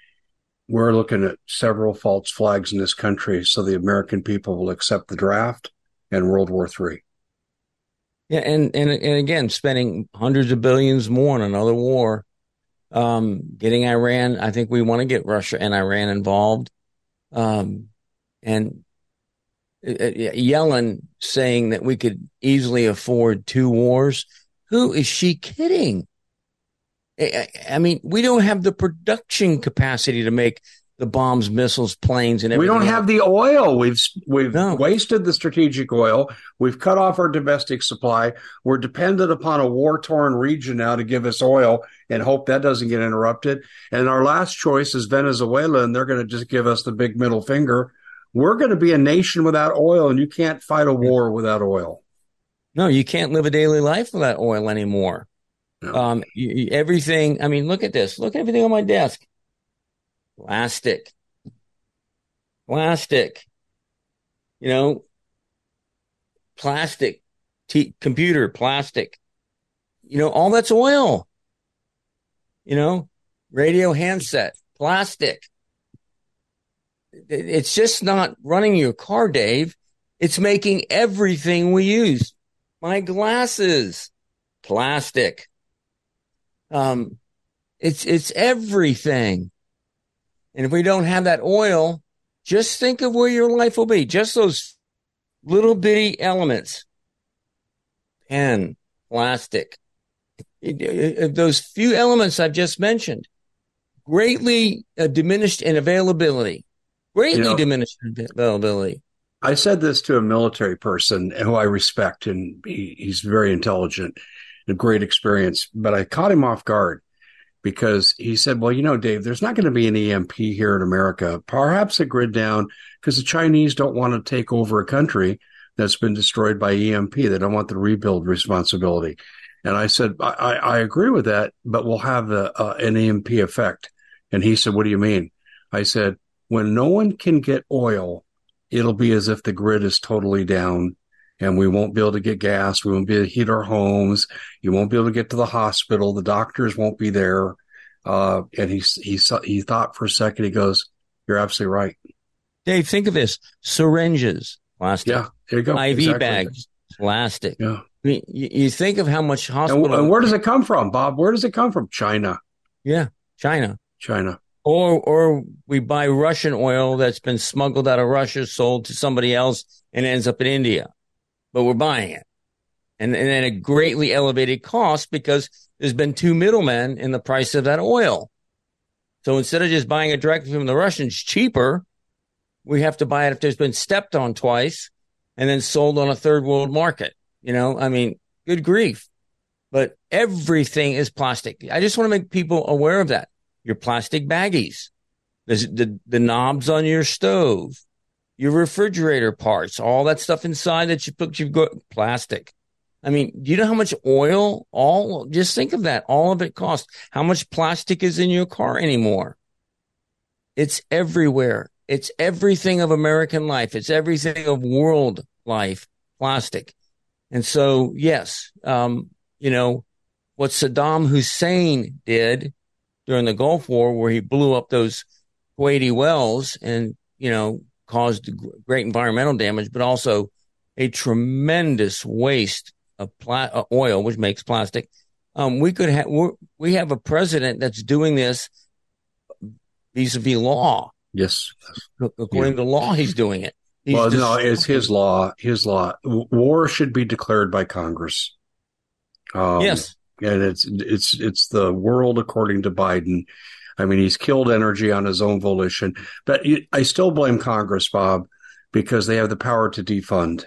We're looking at several false flags in this country, so the American people will accept the draft and World War Three. Yeah, and, and and again, spending hundreds of billions more on another war, um, getting Iran. I think we want to get Russia and Iran involved, um, and uh, Yellen saying that we could easily afford two wars. Who is she kidding? I, I mean, we don't have the production capacity to make the bombs, missiles, planes, and We everything. don't have else. the oil. We've we've No. wasted the strategic oil. We've cut off our domestic supply. We're dependent upon a war-torn region now to give us oil and hope that doesn't get interrupted. And our last choice is Venezuela, and they're going to just give us the big middle finger. We're going to be a nation without oil, and you can't fight a war without oil. No, you can't live a daily life without oil anymore. No. Um, you, you- everything. I mean, look at this. Look at everything on my desk. Plastic. plastic, you know, plastic, t- computer, plastic, you know, all that's oil, you know, radio handset, plastic. It's just not running your car, Dave. It's making everything we use. My glasses, plastic. Um, it's, it's everything. And if we don't have that oil, just think of where your life will be. Just those little bitty elements. Pen, plastic. Those few elements I've just mentioned, greatly uh, diminished in availability. Greatly you know, diminished in availability. I said this to a military person who I respect, and he, he's very intelligent, a great experience, but I caught him off guard because he said, well, you know, Dave, there's not going to be an E M P here in America, perhaps a grid down, because the Chinese don't want to take over a country that's been destroyed by E M P. They don't want the rebuild responsibility. And I said, I, I agree with that, but we'll have a, uh, an E M P effect. And he said, what do you mean? I said, when no one can get oil, it'll be as if the grid is totally down and we won't be able to get gas. We won't be able to heat our homes. You won't be able to get to the hospital. The doctors won't be there. Uh, and he, he, he thought for a second, he goes, you're absolutely right. Dave, think of this. Syringes, plastic. Yeah, there you go. I V exactly. bags, plastic. Yeah. I mean, you, you think of how much hospital. And, and where does it come from, Bob? Where does it come from? China. Yeah, China. China. Or or we buy Russian oil that's been smuggled out of Russia, sold to somebody else, and ends up in India. But we're buying it. And, and at a greatly elevated cost because there's been two middlemen in the price of that oil. So instead of just buying it directly from the Russians cheaper, we have to buy it if there's been stepped on twice and then sold on a third world market. You know, I mean, good grief. But everything is plastic. I just want to make people aware of that. Your plastic baggies, the, the, the knobs on your stove, your refrigerator parts, all that stuff inside that you put, you've got plastic. I mean, do you know how much oil, all, just think of that, all of it costs. How much plastic is in your car anymore? It's everywhere. It's everything of American life. It's everything of world life, plastic. And so, yes, um, you know, what Saddam Hussein did during the Gulf War, where he blew up those Kuwaiti wells and, you know, caused great environmental damage, but also a tremendous waste of pla- oil, which makes plastic. Um, we could have, we have a president that's doing this vis-a-vis law. Yes. According yeah. to law, he's doing it. He's well, no, it's his law. His law. War should be declared by Congress. Um, yes. And it's it's it's the world according to Biden. I mean, he's killed energy on his own volition. But I still blame Congress, Bob, because they have the power to defund.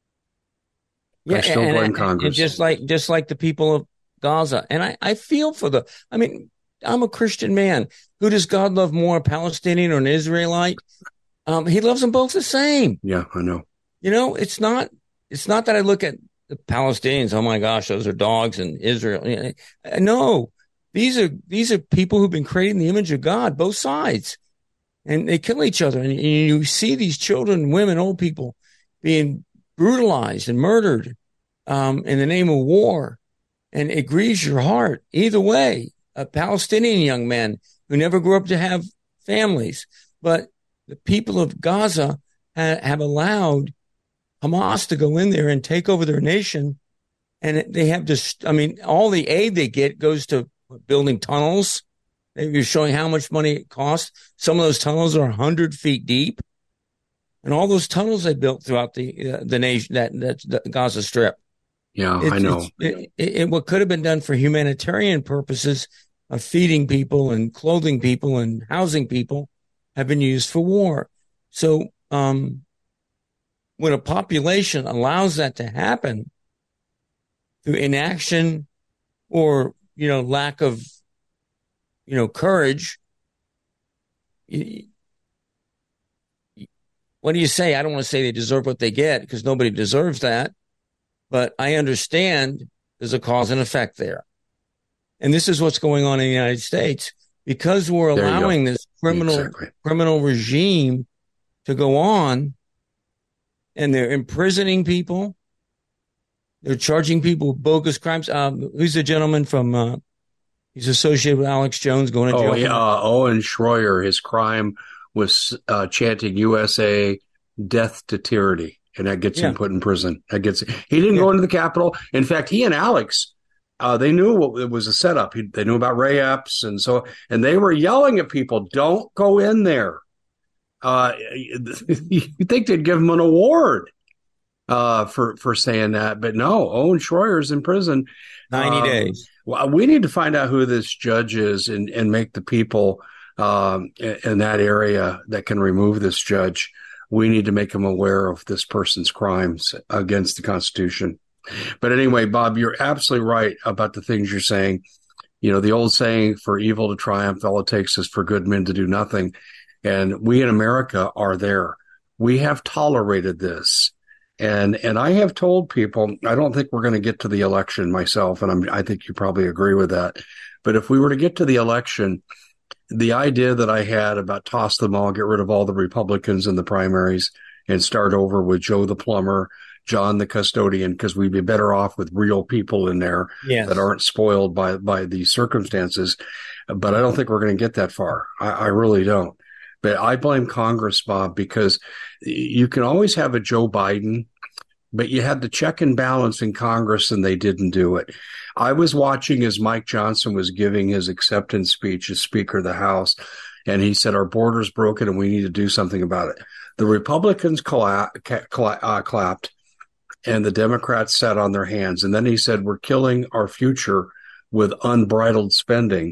Yeah, I still and, blame and, Congress. And just like just like the people of Gaza. And I, I feel for the, I mean, I'm a Christian man. Who does God love more, a Palestinian or an Israelite? Um, he loves them both the same. Yeah, I know. You know, it's not, it's not that I look at the Palestinians, oh my gosh, those are dogs, and Israel. No, these are, these are people who've been created in the image of God, both sides. And they kill each other. And you see these children, women, old people being brutalized and murdered um, in the name of war. And it grieves your heart. Either way, a Palestinian young man who never grew up to have families. But the people of Gaza ha- have allowed Hamas to go in there and take over their nation. And they have just, I mean, all the aid they get goes to building tunnels. You're showing how much money it costs. Some of those tunnels are one hundred feet deep. And all those tunnels they built throughout the uh, the nation, that, that the Gaza Strip. Yeah, it's, I know. It, it, it, what could have been done for humanitarian purposes of feeding people and clothing people and housing people have been used for war. So um, when a population allows that to happen through inaction or, you know, lack of, you know, courage, you, what do you say? I don't want to say they deserve what they get because nobody deserves that. But I understand there's a cause and effect there. And this is what's going on in the United States because we're allowing this criminal, exactly. criminal regime to go on, and they're imprisoning people. They're charging people with bogus crimes. Um, who's the gentleman from, uh, he's associated with Alex Jones going to jail? Oh, yeah, uh, Owen Schroyer, his crime was uh, chanting U S A, death to tyranny, and that gets yeah. him put in prison. That gets He didn't yeah. go into the Capitol. In fact, he and Alex, uh, they knew what it was a setup. He, they knew about Ray Epps, and so, and they were yelling at people, don't go in there. Uh, you think they'd give him an award uh, for, for saying that, but no, Owen Schroyer's in prison. ninety um, days. Well, we need to find out who this judge is and, and make the people um, in, in that area that can remove this judge. We need to make them aware of this person's crimes against the Constitution. But anyway, Bob, you're absolutely right about the things you're saying. You know, the old saying, for evil to triumph, all it takes is for good men to do nothing. And we in America are there. We have tolerated this. And and I have told people, I don't think we're going to get to the election myself, and I'm, I think you probably agree with that. But if we were to get to the election, the idea that I had about toss them all, get rid of all the Republicans in the primaries and start over with Joe the plumber, John the custodian, because we'd be better off with real people in there yes. that aren't spoiled by, by these circumstances. But I don't think we're going to get that far. I, I really don't. But I blame Congress, Bob, because you can always have a Joe Biden, but you had the check and balance in Congress and they didn't do it. I was watching as Mike Johnson was giving his acceptance speech as Speaker of the House, and he said, our border's broken and we need to do something about it. The Republicans colla- colla- uh, clapped and the Democrats sat on their hands. And then he said, we're killing our future with unbridled spending.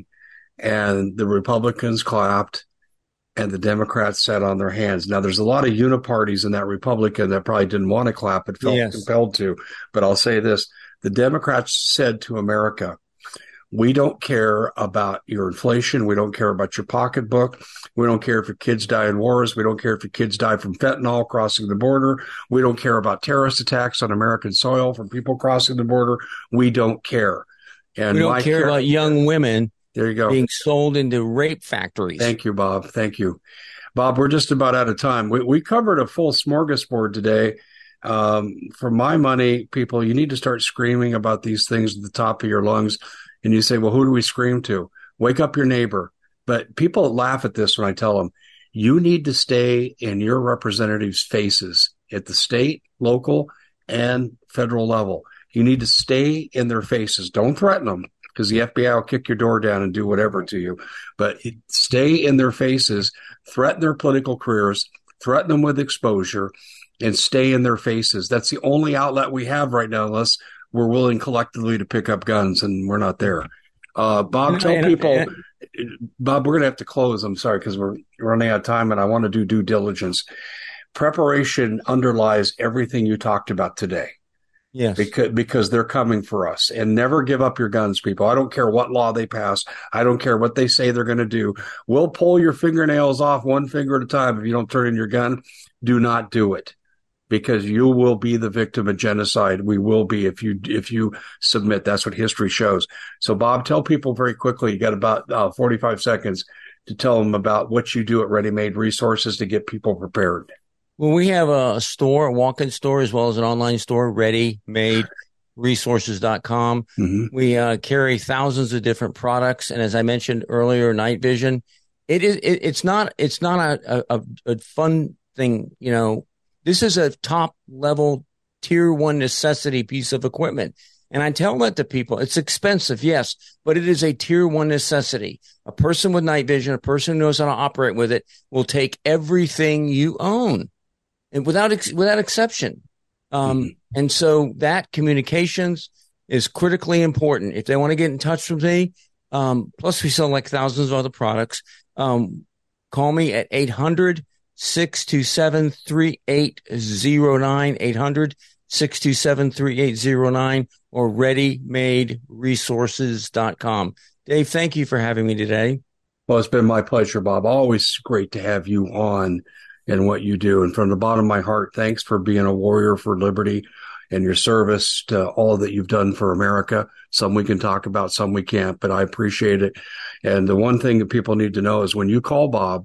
And the Republicans clapped and the Democrats sat on their hands. Now, there's a lot of uniparties in that Republican that probably didn't want to clap, but felt yes. compelled to. But I'll say this. The Democrats said to America, we don't care about your inflation. We don't care about your pocketbook. We don't care if your kids die in wars. We don't care if your kids die from fentanyl crossing the border. We don't care about terrorist attacks on American soil from people crossing the border. We don't care. And we don't care, care about young women there you go. being sold into rape factories. Thank you, Bob. Thank you. Bob, we're just about out of time. We, we covered a full smorgasbord today. Um, for my money, people, you need to start screaming about these things at the top of your lungs. And you say, well, who do we scream to? Wake up your neighbor. But people laugh at this when I tell them, you need to stay in your representatives' faces at the state, local, and federal level. You need to stay in their faces. Don't threaten them, because the F B I will kick your door down and do whatever to you. But stay in their faces, threaten their political careers, threaten them with exposure, and stay in their faces. That's the only outlet we have right now, unless we're willing collectively to pick up guns, and we're not there. Uh, Bob, tell people, Bob, we're going to have to close. I'm sorry, because we're running out of time, and I want to do due diligence. Preparation underlies everything you talked about today. Yes. Because, because they're coming for us. And never give up your guns, people. I don't care what law they pass. I don't care what they say they're going to do. We'll pull your fingernails off one finger at a time if you don't turn in your gun. Do not do it, because you will be the victim of genocide. We will be if you if you submit. That's what history shows. So, Bob, tell people very quickly. You got about uh, forty-five seconds to tell them about what you do at Ready Made Resources to get people prepared. Well, we have a store, a walk-in store, as well as an online store, ready made resources dot com. Mm-hmm. We uh, carry thousands of different products. And as I mentioned earlier, night vision, it is, it, it's not, it's not a, a, a fun thing. You know, this is a top level tier one necessity piece of equipment. And I tell that to people. It's expensive, yes, but it is a tier one necessity. A person with night vision, a person who knows how to operate with it, will take everything you own. And without ex- without exception. Um, mm-hmm. And so that communications is critically important. If they want to get in touch with me, um, plus we sell like thousands of other products, um, call me at eight hundred, six two seven, three eight zero nine, eight hundred, six two seven, three eight zero nine, or ready made resources dot com. Dave, thank you for having me today. Well, it's been my pleasure, Bob. Always great to have you on and what you do. And from the bottom of my heart, thanks for being a warrior for liberty and your service to all that you've done for America. Some we can talk about, some we can't, but I appreciate it. And the one thing that people need to know is when you call Bob,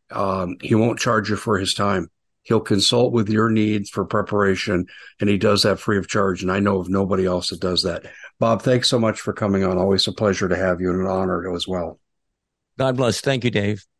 Um, he won't charge you for his time. He'll consult with your needs for preparation, and he does that free of charge. And I know of nobody else that does that. Bob, thanks so much for coming on. Always a pleasure to have you and an honor as well. God bless. Thank you, Dave.